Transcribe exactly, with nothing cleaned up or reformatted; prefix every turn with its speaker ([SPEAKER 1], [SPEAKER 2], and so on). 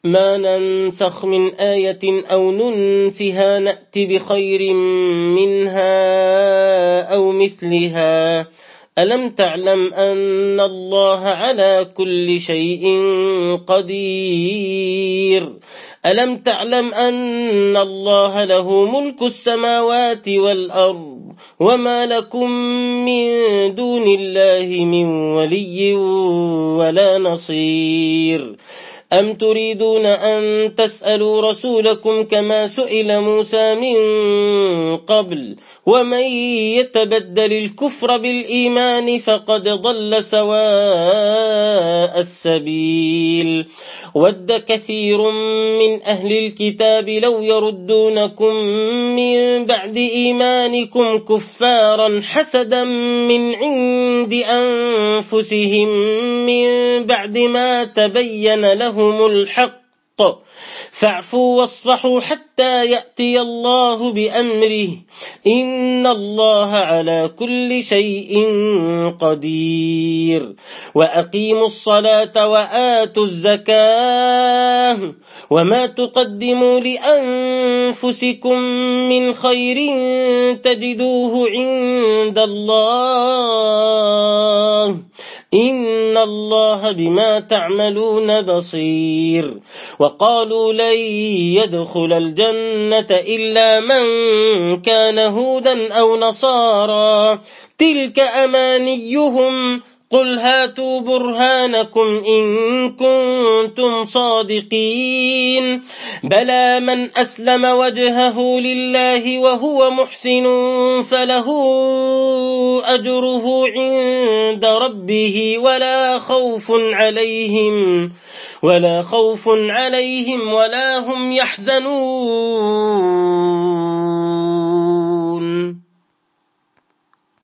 [SPEAKER 1] ما ننسخ من آية أو ننسها نأت بخير منها أو مثلها ألم تعلم أن الله على كل شيء قدير ألم تعلم أن الله له ملك السماوات والأرض وما لكم من دون الله من ولي ولا نصير أم تريدون أن تسألوا رسولكم كما سئل موسى من قبل ومن يتبدل الكفر بالإيمان فقد ضل سواء السبيل ود كثير من أهل الكتاب لو يردونكم من بعد إيمانكم كفارا حسدا من عند أنفسهم من بعد ما تبين لهم الحق فاعفوا واصفحوا حتى يأتي الله بأمره إن الله على كل شيء قدير وأقيموا الصلاة وآتوا الزكاة وما تقدموا لأنفسكم من خير تجدوه عند الله إن الله بما تعملون بصير وقالوا لن يدخل الجنة إلا من كان هودا أو نصارى تلك أمانيهم قل هاتوا برهانكم إن كنتم صادقين بلى من أسلم وجهه لله وهو محسن فله أجره عند ربه ولا خوف عليهم ولا خوف عليهم ولا هم يحزنون